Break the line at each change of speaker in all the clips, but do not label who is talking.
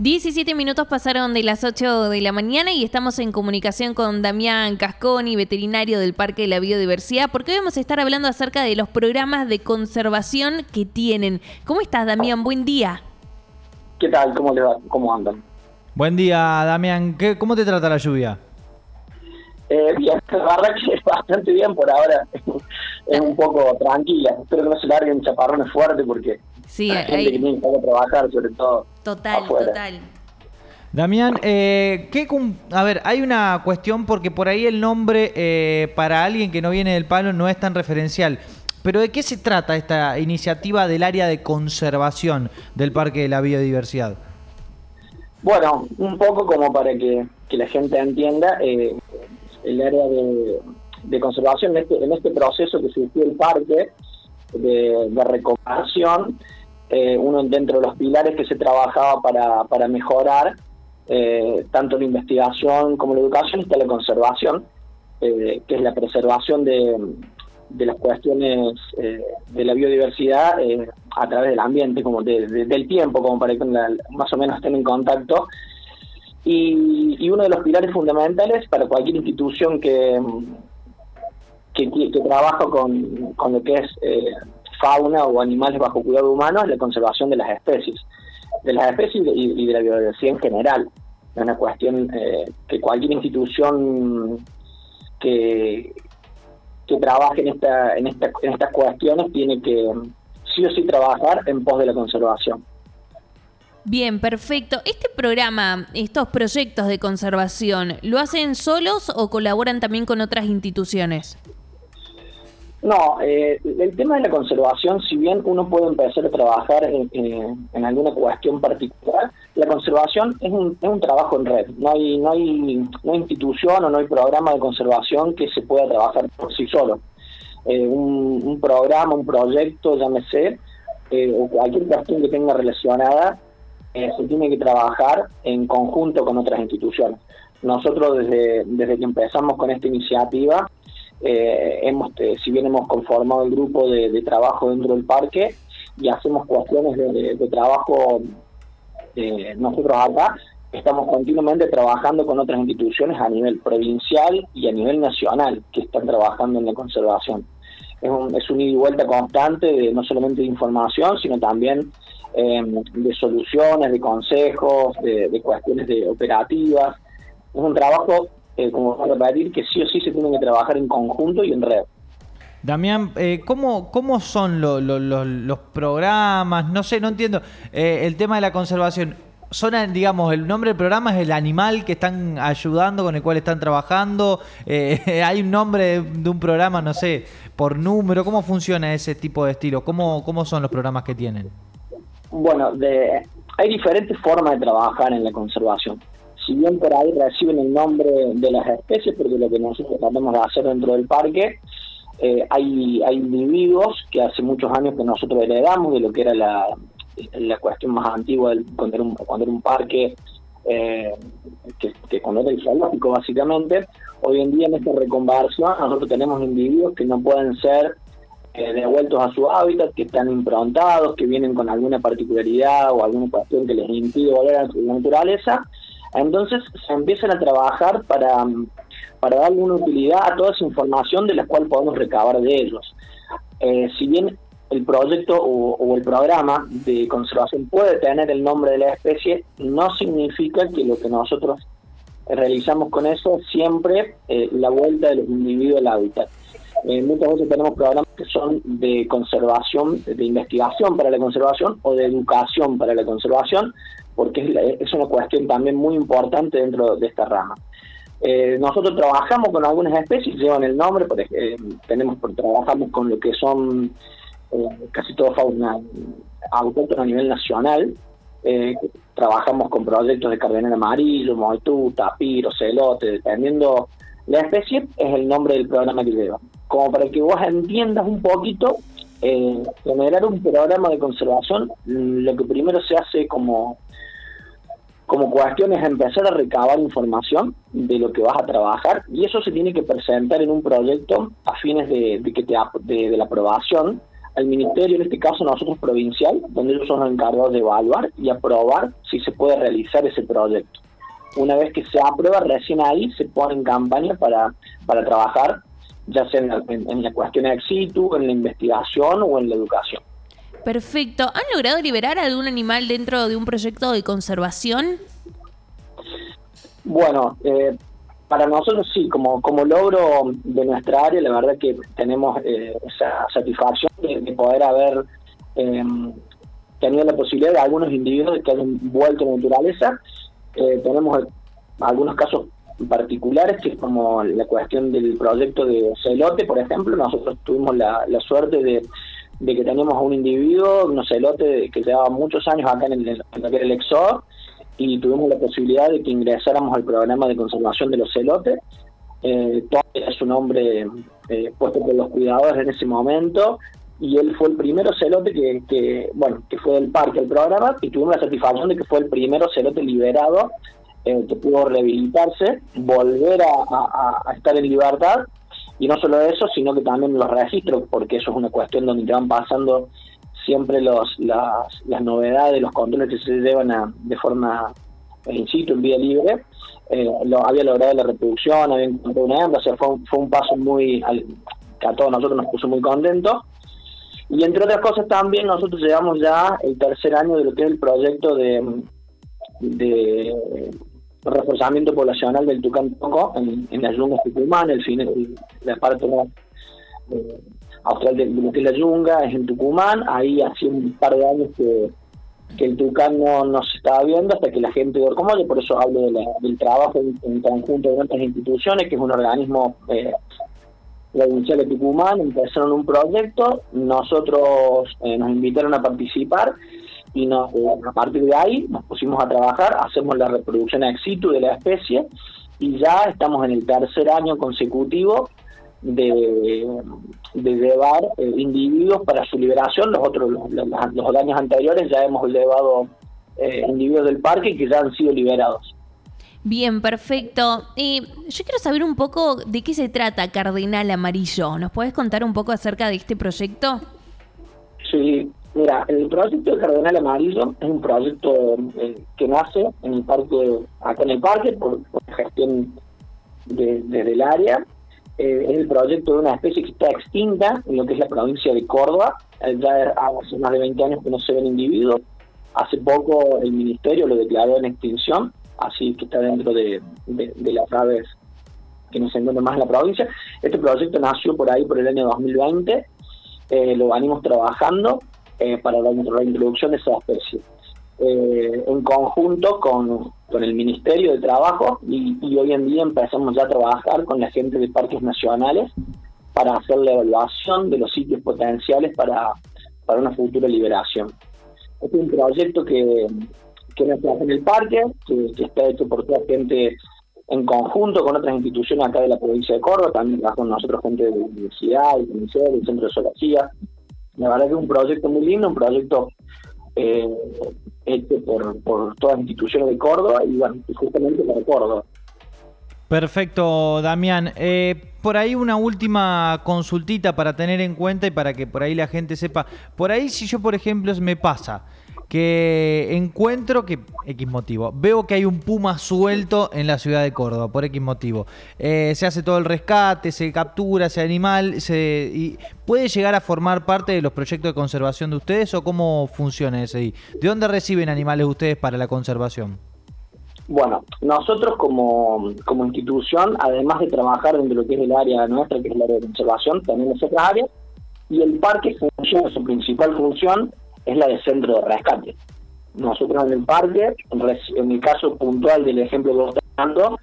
17 minutos pasaron de las 8 de la mañana y estamos en comunicación con Damián Casconi, veterinario del Parque de la Biodiversidad, porque hoy vamos a estar hablando acerca de los programas de conservación que tienen. ¿Cómo estás, Damián? Buen día.
¿Qué tal? ¿Cómo les va? ¿Cómo andan?
Buen día, Damián. ¿Cómo te trata la lluvia?
Bien, la verdad que es bastante bien por ahora. Es un poco tranquila. Espero que no se larguen chaparrones fuertes porque
sí,
la gente que tiene que ir a trabajar, sobre todo afuera.
Total.
Damián, a ver, hay una cuestión porque por ahí el nombre para alguien que no viene del palo no es tan referencial. Pero ¿de qué se trata esta iniciativa del área de conservación del Parque de la Biodiversidad?
Bueno, un poco como para que la gente entienda, el área de conservación en este proceso que surgió el parque de recuperación, uno dentro de los pilares que se trabajaba para mejorar tanto la investigación como la educación está la conservación, que es la preservación de las cuestiones de la biodiversidad a través del ambiente, como del tiempo, como para que más o menos estén en contacto. Y uno de los pilares fundamentales para cualquier institución que trabaja con lo que es fauna o animales bajo cuidado humano es la conservación de las especies y de la biodiversidad en general. Es una cuestión que cualquier institución que trabaje en estas cuestiones tiene que sí o sí trabajar en pos de la conservación.
Bien, perfecto. Este programa, estos proyectos de conservación, ¿lo hacen solos o colaboran también con otras instituciones?
No, el tema de la conservación, si bien uno puede empezar a trabajar en alguna cuestión particular, la conservación es un trabajo en red. No hay institución o no hay programa de conservación que se pueda trabajar por sí solo. Un programa, un proyecto, llámese, o cualquier cuestión que tenga relacionada, se tiene que trabajar en conjunto con otras instituciones. Nosotros desde que empezamos con esta iniciativa, si bien hemos conformado el grupo de trabajo dentro del parque y hacemos cuestiones de trabajo, nosotros acá estamos continuamente trabajando con otras instituciones a nivel provincial y a nivel nacional que están trabajando en la conservación. Es un ida y vuelta constante no solamente de información, sino también de soluciones, de consejos, de cuestiones operativas. Es un trabajo, como voy a repetir, que sí o sí se tiene que trabajar en conjunto y en red.
Damián, ¿cómo son los programas? No sé, no entiendo. El tema de la conservación. Digamos, el nombre del programa es el animal que están ayudando, con el cual están trabajando. Hay un nombre de un programa, no sé, por número. ¿Cómo funciona ese tipo de estilo? ¿Cómo son los programas que tienen?
Bueno, hay diferentes formas de trabajar en la conservación. Si bien por ahí reciben el nombre de las especies, porque lo que nosotros tratamos de hacer dentro del parque, hay individuos que hace muchos años que nosotros heredamos de lo que era la cuestión más antigua cuando era un parque, que cuando era el zoológico básicamente. Hoy en día en esta reconversión nosotros tenemos individuos que no pueden ser devueltos a su hábitat, que están improntados, que vienen con alguna particularidad o alguna cuestión que les impide volver a la naturaleza. Entonces se empiezan a trabajar para darle una utilidad a toda esa información de la cual podemos recabar de ellos. Si bien el proyecto o el programa de conservación puede tener el nombre de la especie, no significa que lo que nosotros realizamos con eso es siempre la vuelta de los individuos al hábitat. Muchas veces tenemos programas que son de conservación, de investigación para la conservación o de educación para la conservación, porque es una cuestión también muy importante dentro de esta rama. Nosotros trabajamos con algunas especies, llevan el nombre, trabajamos con lo que son casi toda fauna autóctona a nivel nacional. Trabajamos con proyectos de cardenal amarillo, moitú, tapir, ocelote, dependiendo la especie, es el nombre del programa que lleva. Como para que vos entiendas un poquito, generar un programa de conservación, lo que primero se hace como cuestión es empezar a recabar información de lo que vas a trabajar, y eso se tiene que presentar en un proyecto a fines de la aprobación al ministerio, en este caso nosotros provincial, donde ellos son los encargados de evaluar y aprobar si se puede realizar ese proyecto. Una vez que se aprueba, recién ahí se pone en campaña para trabajar, ya sea en la cuestión ex situ, en la investigación o en la educación.
Perfecto. ¿Han logrado liberar algún animal dentro de un proyecto de conservación?
Bueno, para nosotros sí, como logro de nuestra área, la verdad que tenemos esa satisfacción de poder haber tenido la posibilidad de algunos individuos que hayan vuelto a la naturaleza. Tenemos algunos casos particulares, que es como la cuestión del proyecto de celote, por ejemplo. Nosotros tuvimos la suerte de que teníamos a un individuo, un celote que llevaba muchos años acá en lo que era el EXO, y tuvimos la posibilidad de que ingresáramos al programa de conservación de los celotes. Todavía es un nombre puesto por los cuidadores en ese momento, y él fue el primero celote que fue del parque al programa, y tuvimos la satisfacción de que fue el primero celote liberado, que pudo rehabilitarse, volver a estar en libertad. Y no solo eso, sino que también los registros, porque eso es una cuestión donde te van pasando siempre las novedades, los controles que se llevan de forma in situ, en vía libre. Había logrado la reproducción, había encontrado una hembra, o sea, fue un paso que a todos nosotros nos puso muy contentos. Y entre otras cosas también nosotros llevamos ya el tercer año de lo que es el proyecto de reforzamiento poblacional del tucán toco en las yungas Tucumán, la parte más austral de lo que es la yunga es en Tucumán. Ahí hace un par de años que el tucán no se estaba viendo, hasta que la gente de Orcomolle, por eso hablo del trabajo en conjunto de otras instituciones, que es un organismo provincial de Tucumán, empezaron un proyecto, nosotros nos invitaron a participar, y a partir de ahí nos pusimos a trabajar, hacemos la reproducción ex situ de la especie, y ya estamos en el tercer año consecutivo de llevar individuos para su liberación. Los años anteriores ya hemos llevado individuos del parque que ya han sido liberados.
Bien, perfecto. Yo quiero saber un poco de qué se trata Cardenal Amarillo. ¿Nos podés contar un poco acerca de este proyecto?
Sí. Mira, el proyecto de Cardenal Amarillo es un proyecto que nace en el parque, acá en el parque, por gestión desde el área. Es el proyecto de una especie que está extinta en lo que es la provincia de Córdoba. Ya hace más de 20 años que no se ven individuos. Hace poco el ministerio lo declaró en extinción, así que está dentro de las aves que no se encuentran más en la provincia. Este proyecto nació por ahí por el año 2020. Lo venimos trabajando para la reintroducción de esa especie, en conjunto con el Ministerio de Trabajo, y hoy en día empezamos ya a trabajar con la gente de parques nacionales para hacer la evaluación de los sitios potenciales para una futura liberación. Este es un proyecto que nace en el parque, que está hecho por toda gente en conjunto con otras instituciones acá de la provincia de Córdoba, también con nosotros gente de la universidad, del Ministerio, del Centro de Zoología. La verdad que es un proyecto muy lindo, un proyecto hecho por todas las instituciones de Córdoba, y bueno, justamente para Córdoba.
Perfecto, Damián. Por ahí una última consultita para tener en cuenta y para que por ahí la gente sepa. Por ahí, si yo, por ejemplo, me pasa que encuentro que X motivo, veo que hay un puma suelto en la ciudad de Córdoba, por X motivo, se hace todo el rescate, se captura ese animal, y ¿puede llegar a formar parte de los proyectos de conservación de ustedes, o cómo funciona ese ahí? ¿De dónde reciben animales ustedes para la conservación?
Bueno, nosotros como institución, además de trabajar dentro de lo que es el área nuestra, que es el área de conservación, tenemos otras áreas, y el parque funciona, su principal función es la de centro de rescate. Nosotros en el parque, en el caso puntual del ejemplo que vos estás dando,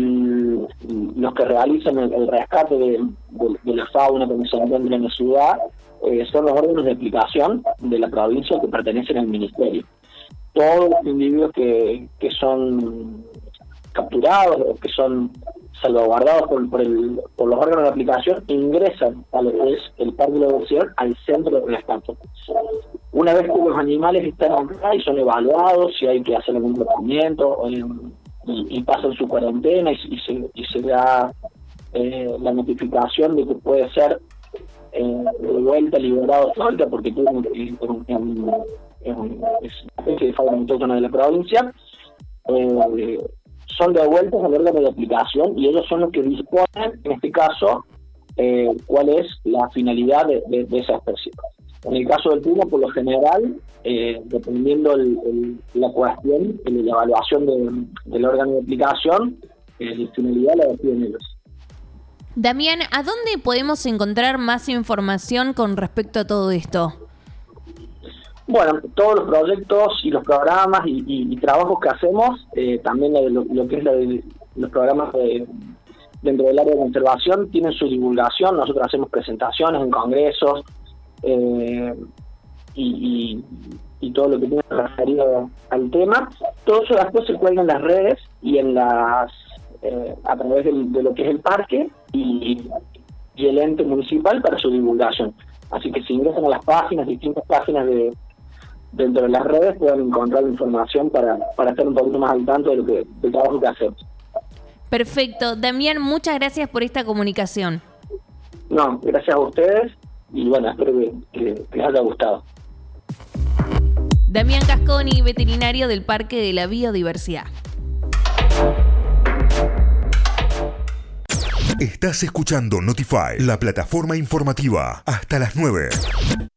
los que realizan el rescate de la fauna que se encuentra en la ciudad son los órganos de aplicación de la provincia que pertenecen al ministerio. Todos los individuos que son capturados o que son salvaguardados por los órganos de aplicación ingresan a lo que es el Parque de la Diversidad, al centro de rescate. Una vez que los animales están acá y son evaluados, si hay que hacer algún tratamiento y pasan su cuarentena y se da la notificación de que puede ser de vuelta liberado de vuelta, porque es una especie de fauna autóctona de la provincia, son devueltos al órgano de aplicación y ellos son los que disponen, en este caso, cuál es la finalidad de esa especie. En el caso del puma, por lo general, dependiendo la cuestión, la evaluación del órgano de aplicación, la finalidad la deciden ellos.
Damián, ¿a dónde podemos encontrar más información con respecto a todo esto?
Bueno, todos los proyectos y los programas y trabajos que hacemos, también lo que es los programas dentro del área de conservación, tienen su divulgación. Nosotros hacemos presentaciones en congresos y todo lo que tiene referido al tema. Todo eso después se cuelga en las redes y en las a través de lo que es el parque y el ente municipal para su divulgación. Así que si ingresan a las páginas, distintas páginas dentro de las redes, pueden encontrar la información para estar un poquito más al tanto del trabajo que hacemos.
Perfecto. Damián, muchas gracias por esta comunicación.
No, gracias a ustedes y bueno, espero que les haya gustado.
Damián Casconi, veterinario del Parque de la Biodiversidad.
Estás escuchando Notify, la plataforma informativa, hasta las 9.